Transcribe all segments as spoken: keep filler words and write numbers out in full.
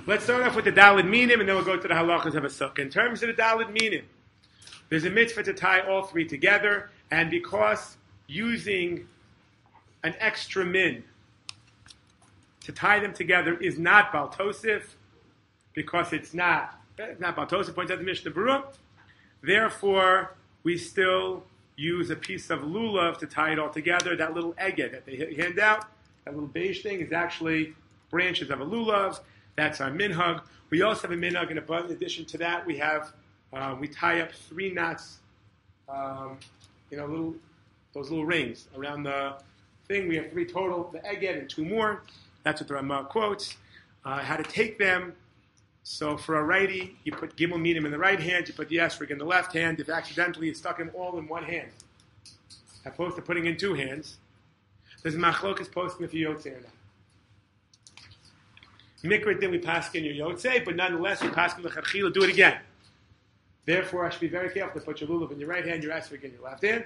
Let's start off with the Daled Minim, and then we'll go to the halachas of a sukkah. In terms of the Daled Minim, there's a mitzvah to tie all three together, and because using an extra min to tie them together is not Bal Tosif, because it's not, it's not Bal Tosif, points out the Mishnah Berurah, therefore we still use a piece of lulav to tie it all together. That little egged that they hand out, that little beige thing, is actually branches of a lulav. That's our minhag. We also have a minhag, and in addition to that, we have uh, we tie up three knots, um, you know, little those little rings around the thing. We have three total, the egged and two more. That's what the Ramah quotes. Uh, how to take them. So for a righty, you put gimel minim in the right hand, you put the esrog in the left hand. If accidentally you stuck them all in one hand, as opposed to putting in two hands, there's a machlokas posting if you yotzei or not. Mikra then we pass in your yotzei, but nonetheless we pass in the charchila, do it again. Therefore, I should be very careful to put your lulav in your right hand, your esrog in your left hand.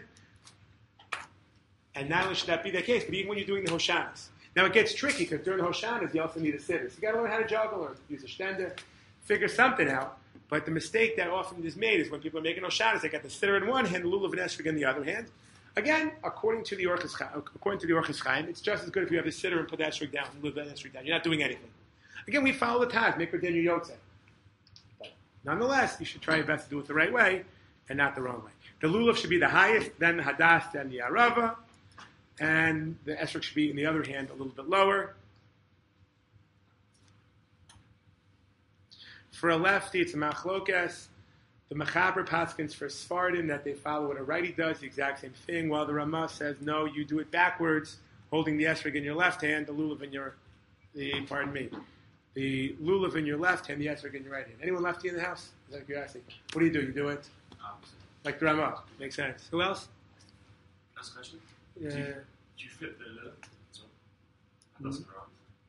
And not only should that be the case, but even when you're doing the hoshanas. Now it gets tricky because during the hoshanas you also need a sitter. So you got to learn how to juggle or use a shtender, figure something out. But the mistake that often is made is when people are making hoshanas, they got the sitter in one hand, the lulav and esrog in the other hand. Again, according to the Orchis Chaim, according to the Orchis Chaim, it's just as good if you have the sitter and put the esrog down, and lulav and esrog down. You're not doing anything. Again, we follow the Taz, make your yotzei. But nonetheless, you should try your best to do it the right way and not the wrong way. The lulav should be the highest, then the hadas, then the arava. And the esrog should be, in the other hand, a little bit lower. For a lefty, it's a machlokas. The mechaber paskins for Sfardim that they follow what a righty does, the exact same thing, while the Ramah says, no, you do it backwards, holding the esrog in your left hand, the lulav in your, the, pardon me, the lulav in your left hand, the esrog in your right hand. Anyone lefty in the house? Is that curiosity? What do you do? You do it? Opposite. Like the Ramah. Makes sense. Who else? Last question. Yeah. Do you, do you flip the lulav? So, that doesn't wrong.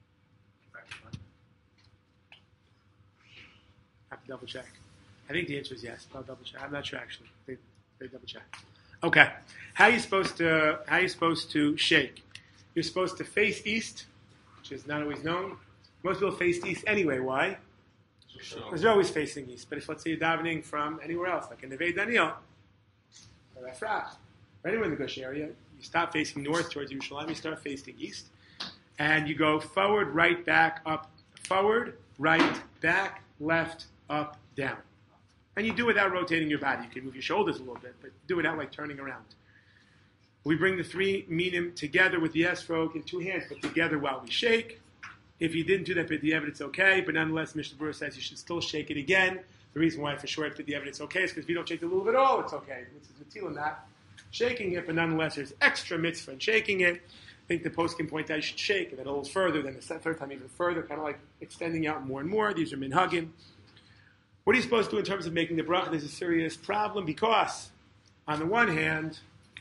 I have to double check. I think the answer is yes, but I'll double check. I'm not sure actually. They, they double check. Okay. How are you supposed to how are you supposed to shake? You're supposed to face east, which is not always known. Most people face east anyway. Why? Sure. Because they're always facing east. But if let's say you're davening from anywhere else, like in the Neve Daniel, or Efrat, or anywhere in the Gush area, you stop facing north towards Yerushalayim, you start facing east, and you go forward, right, back, up, forward, right, back, left, up, down. And you do it without rotating your body. You can move your shoulders a little bit, but do it without like turning around. We bring the three minim together with the esrog in two hands, but together while we shake. If you didn't do that b'diavad, it's okay, but nonetheless, Mishnah Berurah says you should still shake it again. The reason why for sure b'diavad it's okay is because if you don't shake the lulav at all, it's okay. It's Matila not shaking it, but nonetheless, there's extra mitzvah in shaking it. I think the post can point out you should shake it a little further, then the third time even further, kind of like extending out more and more. These are minhagim. What are you supposed to do in terms of making the bracha? There's a serious problem because, on the one hand,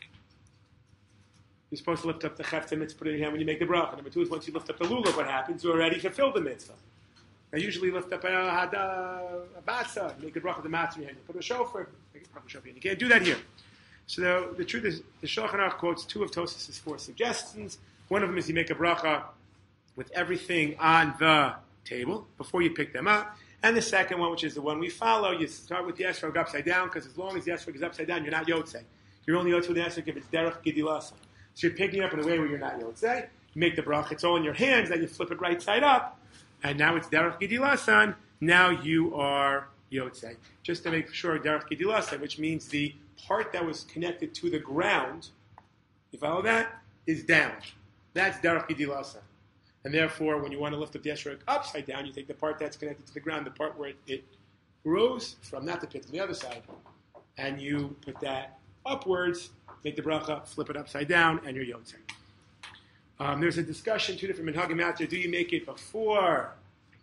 you're supposed to lift up the chefta mitzvah, put it in your hand when you make the bracha. Number two is once you lift up the lulav, what happens? You already fulfilled the mitzvah. I usually lift up a, a, a batza, make the bracha the matzah in your hand. You put a shofar, make a shofar. You can't do that here. So the, the truth is, the Shulchan Aruch quotes two of Tosafos' four suggestions. One of them is you make a bracha with everything on the table before you pick them up. And the second one, which is the one we follow, you start with the esrog upside down, because as long as the esrog is upside down, you're not yotzei. You're only yotzei with the esrog if it's derech gidilasa. So you're picking up in a way where you're not yotzei. You make the bracha, it's all in your hands, then you flip it right side up, and now it's derech gidilasan. Now you are yotzei. Just to make sure, derech gidilasan, which means the part that was connected to the ground, you follow that, is down. That's derech gidilasan. And therefore, when you want to lift up the esrog upside down, you take the part that's connected to the ground, the part where it, it grows from, not the pit, to the other side, and you put that upwards, make the bracha, flip it upside down, and you're yotzei. Um, there's a discussion, two different minhagim out there. Do you make it before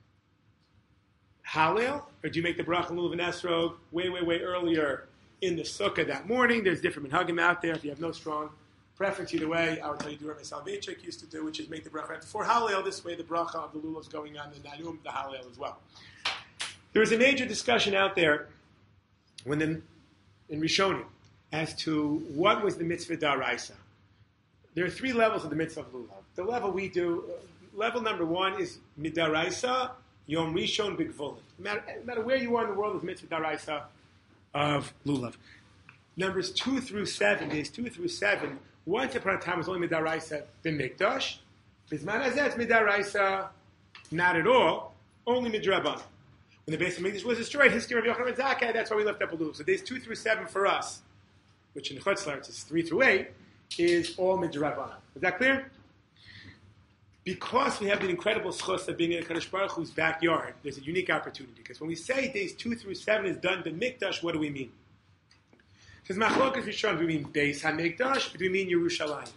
Hallel, or do you make the bracha lulav and esrog way, way, way earlier in the sukkah that morning? There's different minhagim out there. If you have no strong preference either way, I would tell you do what Rabbi Soloveitchik used to do, which is make the bracha right before Hallel. This way the bracha of the lulav is going on the Nayum, the Hallel as well. There was a major discussion out there when the, in Rishonim as to what was the mitzvah daraisa. There are three levels of the mitzvah of lulav. The level we do, uh, level number one is midaraisa Yom Rishon B'Gvulin. No matter, no matter where you are in the world, is mitzvah daraisa of lulav. Numbers two through seven, days two through seven, once upon a time was only midaraisa b'mikdash. Bisman hazeh it's midaraisa, not at all, only midrabanan. When the base of Mikdash was destroyed, history of Yochanan ben Zakkai, that's why we left up a lulav. So days two through seven for us, which in Chutz La'aretz is three through eight, is all midrabanan. Is that clear? Because we have the incredible schus of being in Kadosh Baruch Hu's backyard, there's a unique opportunity. Because when we say days two through seven is done b'mikdash, what do we mean? It says machlokas Rishon. Do we mean Beis HaMikdash, or do we mean Yerushalayim?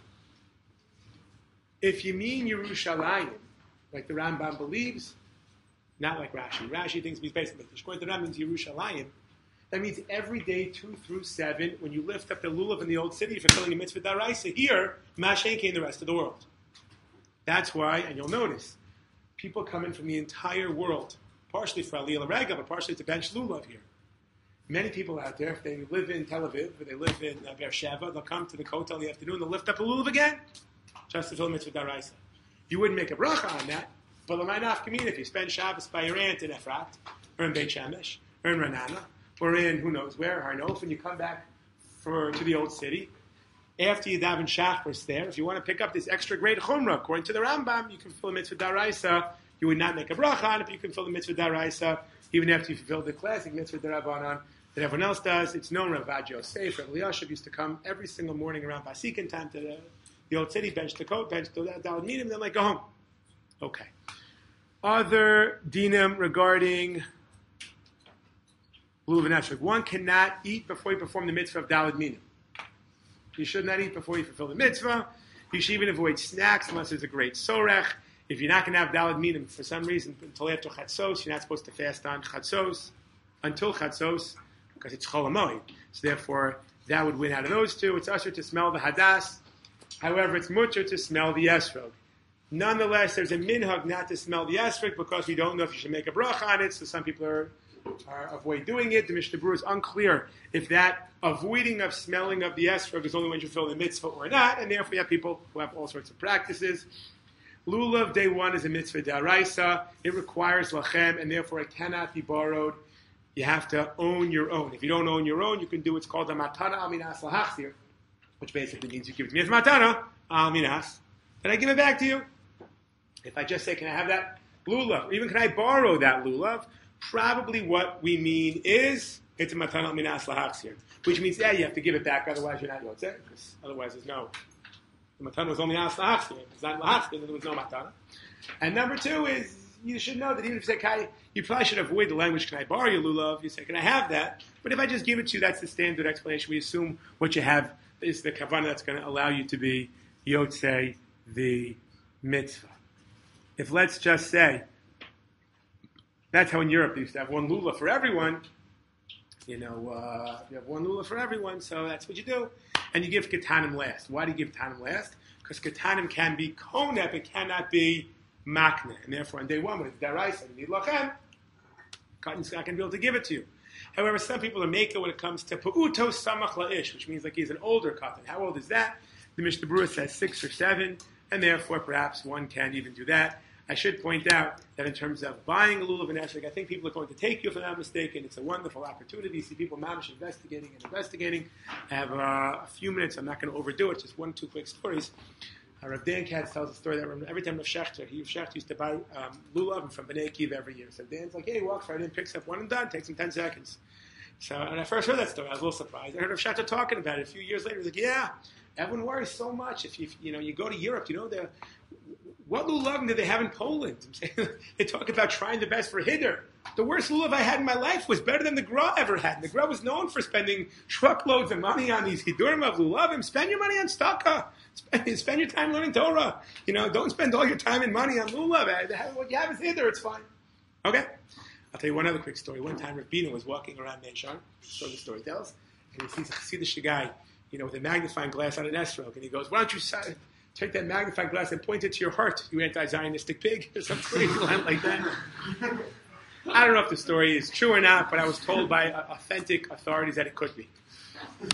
If you mean Yerushalayim, like the Rambam believes, not like Rashi. Rashi thinks it means Beis HaMikdash. According to the Rambam, means Yerushalayim. That means every day two through seven, when you lift up the lulav in the old city, you're fulfilling a mitzvah daraisa. Here, Mashenke in the rest of the world. That's why, and you'll notice, people come in from the entire world, partially for Aliyah L'Rega, but partially to bench lulav here. Many people out there, if they live in Tel Aviv, or they live in uh, Beersheba, they'll come to the kotel in the afternoon, they'll lift up a lulav again, just to fill mitzvah daraisa. You wouldn't make a bracha on that, but l'may nafkamina, if you spend Shabbos by your aunt in Efrat, or in Beit Shemesh, or in Ranana, or in who knows where, Harnof, and you come back for to the old city, after you daven Shachris there, if you want to pick up this extra great chumrah, according to the Rambam, you can fill the mitzvah daraisa. You would not make a bracha on it, but you can fill the mitzvah daraisa even after you fulfill the classic mitzvah darabanan that everyone else does. It's known. Rav Vad Yosef, Rav Eliashiv used to come every single morning around Vasikin time to the, the old city, bench the coat, bench the Daled Minim, then like go home. Okay. Other dinim regarding lulav and esrog. One cannot eat before you perform the mitzvah of Daled Minim. You should not eat before you fulfill the mitzvah. You should even avoid snacks unless there's a great sorech. If you're not going to have Daled Minim for some reason until after Chatzos, you're not supposed to fast on Chatzos until Chatzos because it's Chol HaMoed. So therefore, that would win out of those two. It's usher to smell the Hadas. However, it's mutter to smell the esrog. Nonetheless, there's a minhag not to smell the esrog because we don't know if you should make a bracha on it. So some people are, are avoid doing it. The Mishnah Berurah is unclear if that avoiding of smelling of the esrog is only when you fulfill the mitzvah or not, and therefore you have people who have all sorts of practices. Lulav day one is a mitzvah daraisa. It requires lachem, and therefore it cannot be borrowed. You have to own your own. If you don't own your own, you can do what's called a matana al minas lahachzir, which basically means you give it to me as matana al minas, and I give it back to you. If I just say, can I have that lulav, or even can I borrow that lulav, probably what we mean is it's a matana al minas lahachzir, which means, yeah, you have to give it back, otherwise you're not yotzeh, because otherwise there's no. The matana was only as lahachzir. If it's not lahachzir, then there was no matana. And number two is, you should know that even if you say, Kai, you probably should avoid the language, can I borrow your lulav? You say, can I have that? But if I just give it to you, that's the standard explanation. We assume what you have is the kavanah that's going to allow you to be yotzei the mitzvah. If let's just say, that's how in Europe they used to have one lulav for everyone. You know, uh, you have one lulav for everyone, so that's what you do. And you give ketanim last. Why do you give ketanim last? Because ketanim can be koneh, it cannot be makneh. And therefore, on day one, when it's daraisa, you need lachem, Cotton's not going to be able to give it to you. However, some people are maker when it comes to pu'uto samach la'ish, which means like he's an older cotton. How old is that? The Mishnah Berurah says six or seven, and therefore perhaps one can't even do that. I should point out that in terms of buying a lulav and esrog, I think people are going to take you if I'm not mistaken. It's a wonderful opportunity. You see people mamish investigating and investigating. I have uh, a few minutes. I'm not going to overdo it. Just one, two quick stories. Uh, Rav Dan Katz tells a story that every time Rav Shechter, he Rav Shechter used to buy um, lulav from Bnei Akiva every year. So Dan's like, hey, he walks right in, picks up one and done, takes him ten seconds. So, and I first heard that story, I was a little surprised. I heard Rav Shechter talking about it a few years later. He was like, yeah, everyone worries so much. If you, you know, you go to Europe, you know, the what lulav did they have in Poland? They talk about trying the best for Hiddur. The worst lulav I had in my life was better than the Gra ever had. And the Gra was known for spending truckloads of money on these Hiddurim of lulavim. Spend your money on staka. Spend, spend your time learning Torah. You know, don't spend all your time and money on lulav. What you have is Hiddur, it's fine. Okay? I'll tell you one other quick story. One time Rav Bina was walking around Meishar, so the story tells, and he sees a Chassidish guy, you know, with a magnifying glass on an esrog, and he goes, why don't you take that magnifying glass and point it to your heart, you anti-Zionistic pig, or some crazy line like that. I don't know if the story is true or not, but I was told by uh, authentic authorities that it could be.